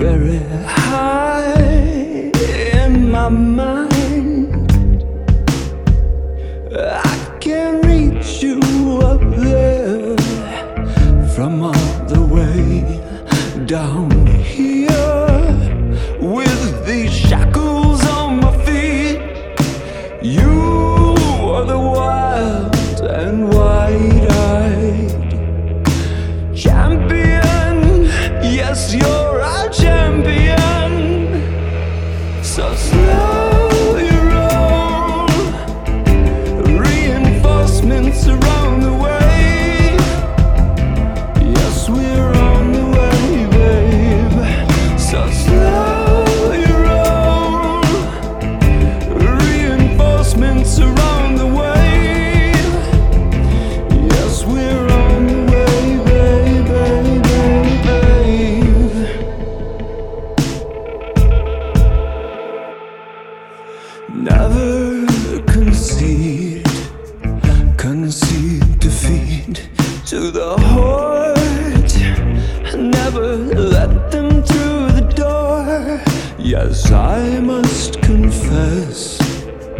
very high in my mind. I can reach you up there from all the way down here. With these shackles on my feet, you are the wild and wide-eyed champion. Yes, you're a champion. So slow your roll, reinforcements around the way. Yes, we're on the way, babe. So slow your roll, reinforcements around the way. Yes, we're on the way, babe, babe, babe. Never concede defeat to the horde. Never let them through the door. Yes, I must confess,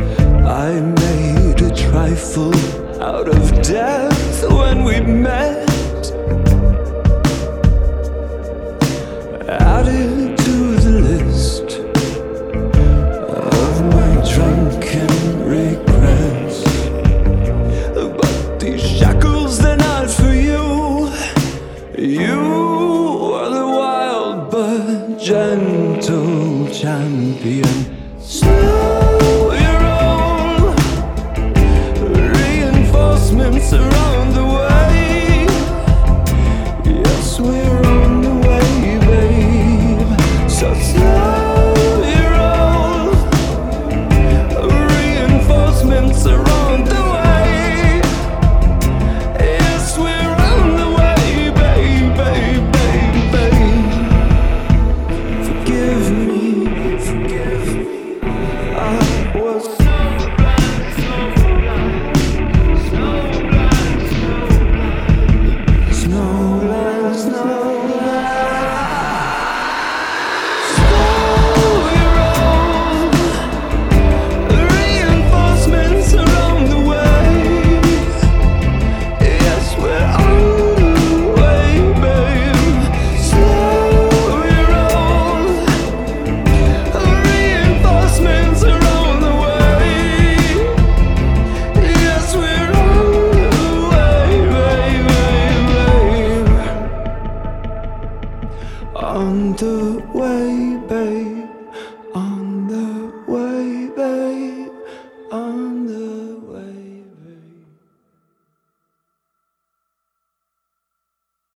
I made a trifle out of death when we met.